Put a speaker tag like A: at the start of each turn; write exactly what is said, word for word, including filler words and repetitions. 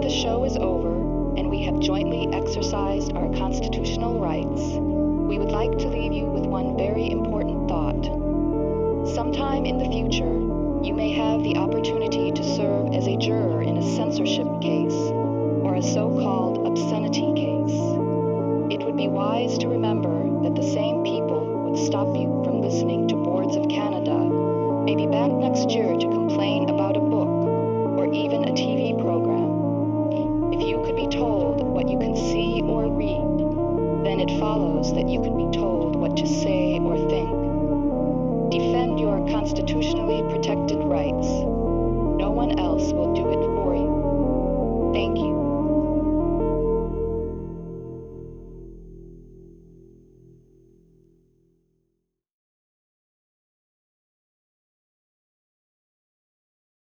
A: the show is over and we have jointly exercised our constitutional rights, we would like to leave you with one very important thought. Sometime in the future, you may have the opportunity to serve as a juror in a censorship case or a so-called obscenity case. It would be wise to remember that the same people who would stop you from listening to Boards of Canada may be back next year